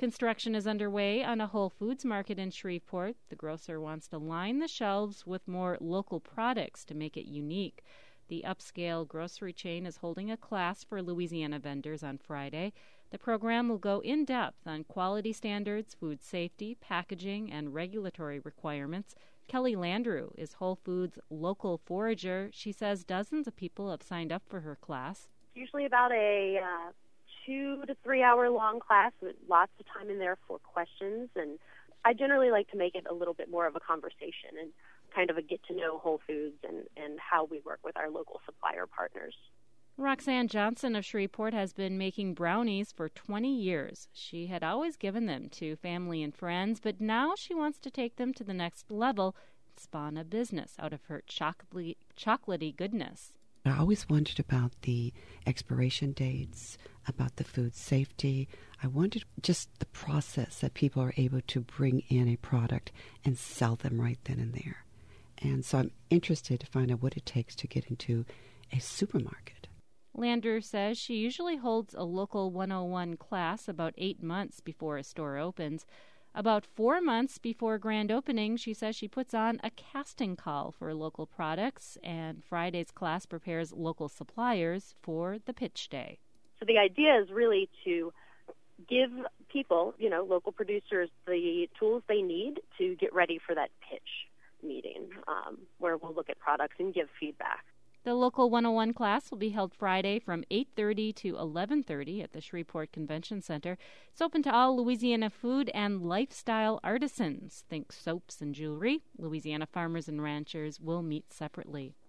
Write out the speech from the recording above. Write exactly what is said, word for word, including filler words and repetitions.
Construction is underway on a Whole Foods market in Shreveport. The grocer wants to line the shelves with more local products to make it unique. The upscale grocery chain is holding a class for Louisiana vendors on Friday. The program will go in-depth on quality standards, food safety, packaging, and regulatory requirements. Kelly Landrew is Whole Foods' local forager. She says dozens of people have signed up for her class. Usually about a uh, two to three hour long class with lots of time in there for questions. And I generally like to make it a little bit more of a conversation and kind of a get to know Whole Foods and, and how we work with our local supplier partners. Roxanne Johnson of Shreveport has been making brownies for twenty years. She had always given them to family and friends, but now she wants to take them to the next level and spawn a business out of her chocolatey, chocolatey goodness. I always wondered about the expiration dates, about the food safety. I wondered just the process that people are able to bring in a product and sell them right then and there. And so I'm interested to find out what it takes to get into a supermarket. Lander says she usually holds a local one oh one class about eight months before a store opens. About four months before grand opening, she says she puts on a casting call for local products, and Friday's class prepares local suppliers for the pitch day. So the idea is really to give people, you know, local producers, the tools they need to get ready for that pitch meeting, um, where we'll look at products and give feedback. The local one oh one class will be held Friday from eight thirty to eleven thirty at the Shreveport Convention Center. It's open to all Louisiana food and lifestyle artisans. Think soaps and jewelry. Louisiana farmers and ranchers will meet separately.